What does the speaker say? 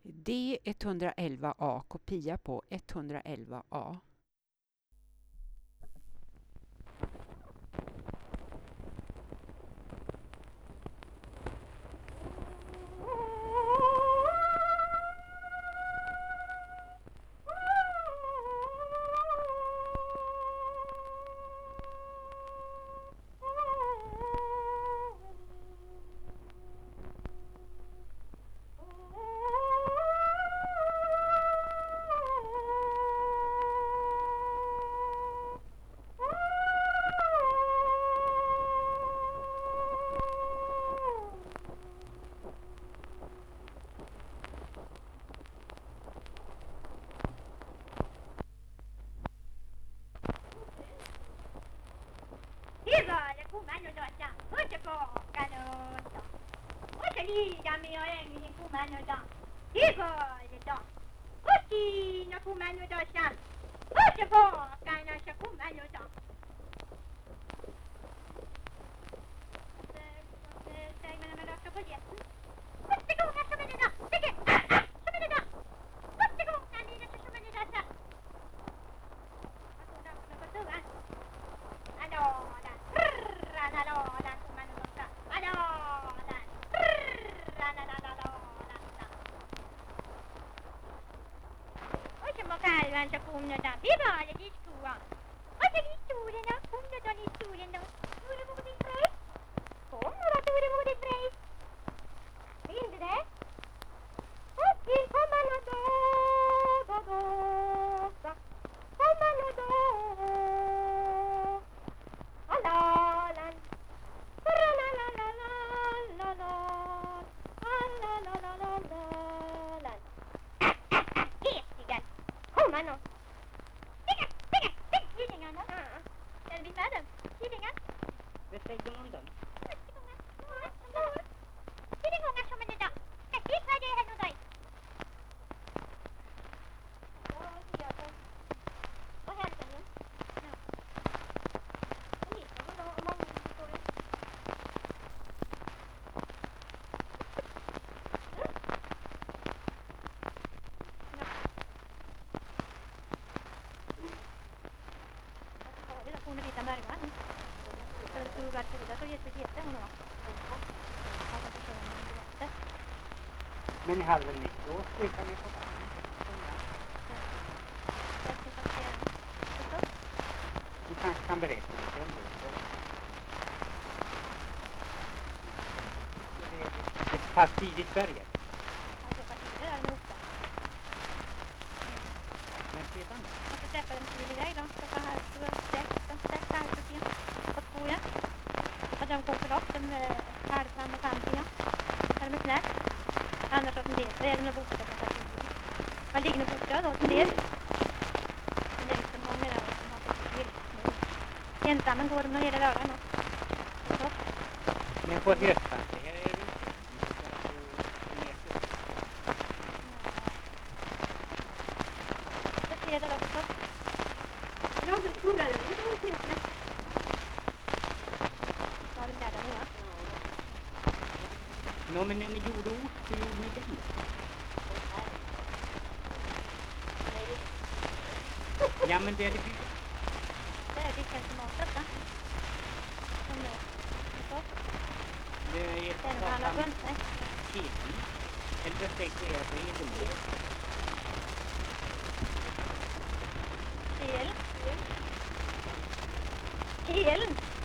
D111A, kopia på 111A. Men ni hade väl nytt år? Kan ni få du kanske kan berätta lite om det. Det är parti i Sverige. Men sedan då? Jag ska träffa dem tidigare idag. De ska här på scen på skolan. Och de går för loss, de halvfram och samtiga. Här med knät. Annars att det så är det nog bostad på partiet. Man ligger nog bostad åt en del. Men det är liksom många där som har fått till. Ensamma går de nog hela dagen. Så. Men på höstan, det här är det det fredag då förstås. Ja, det tror jag. Det är inte. Ja, det är där nu. Nå, men när ni gjorde ost, hur gjorde ni den? Ja, men det är det byggt. Det är vilken tomater, va? Som är så. Det är Det är nog alla bunt, nej. Keten. Eller det säkert är det inte mer. Kelen.